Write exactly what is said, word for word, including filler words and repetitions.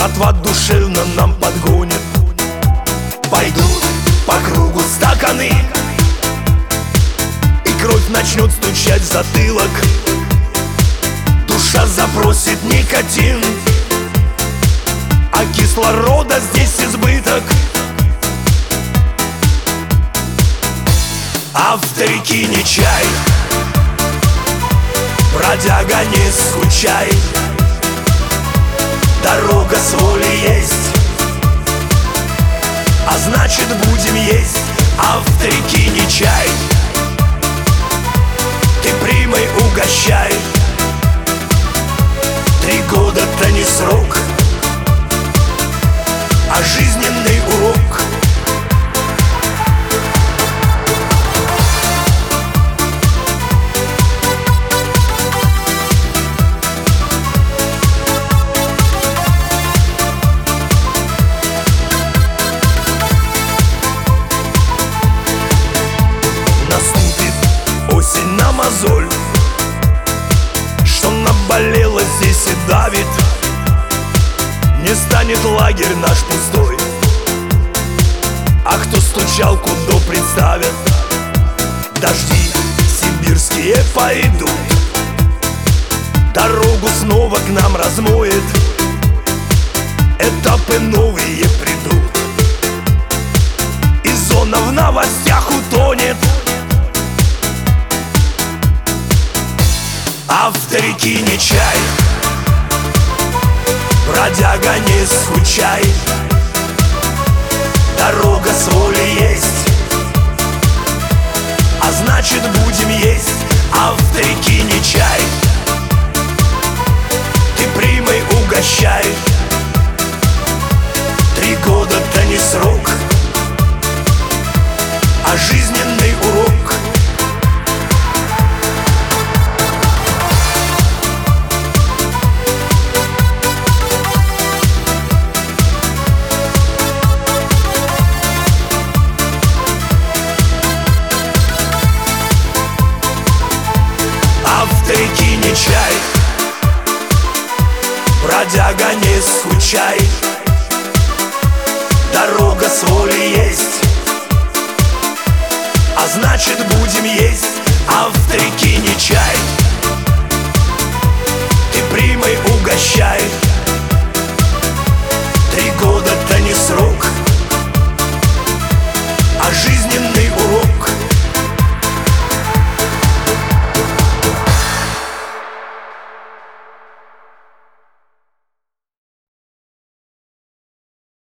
Братва душевно нам подгонит. Пойдут по кругу стаканы, и кровь начнет стучать в затылок. Душа запросит никотин, а кислорода здесь избыток. А в старики не чай, бродяга, не скучай. Дорога с воли есть, а значит будем есть. А в старики не чай, ты примой угощай. Три года-то не срок, а жизненный урок. Осень на мозоль, что наболело здесь и давит. Не станет лагерь наш пустой, а кто стучал, куда представят. Дожди сибирские пойдут, дорогу снова к нам размоет. Этапы новые придут, и зона в новостях утонет. А в старики не чай, бродяга, не скучай. Дорога с воли есть, а значит будем есть. А в старики не чай, ты примой угощай. Три года-то не срок, а жизненный урок. В старики не чай, бродяга, не скучай. Дорога с воли есть, а значит будем есть. А в старики не чай, ты примой угощай.